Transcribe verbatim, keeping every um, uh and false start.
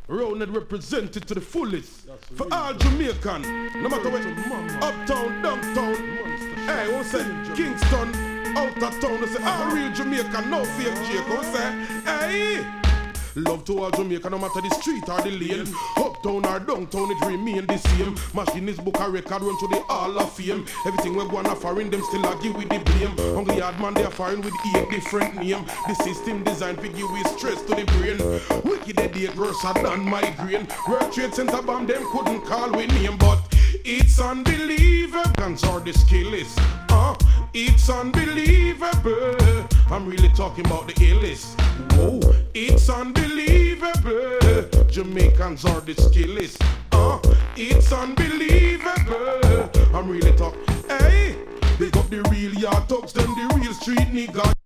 Rounded represented to the fullest. For all Jamaican, no matter what, uptown, downtown, hey, what's that? Kingston, out of town, they say, all real Jamaican, no fake Jake, what's that? Hey! Love to all Jamaica, no matter the street or the lane. Uptown or downtown, it remain the same. Machine is book a record, run to the Hall of Fame. Everything we go on a foreign, them still a give with the blame. Hungry hard man, they are foreign with eight different name. The system designed to give with stress to the brain. Wicked idiot worse than migraine. World Trade Center bomb, them couldn't call with name, but it's unbelievable. Guns are the skill list. Uh, it's unbelievable. I'm really talking about the illest. Whoa, it's unbelievable. Jamaicans are the skillest. Uh, it's unbelievable. I'm really talking. Hey, big up the real yard thugs, them the real street niggas.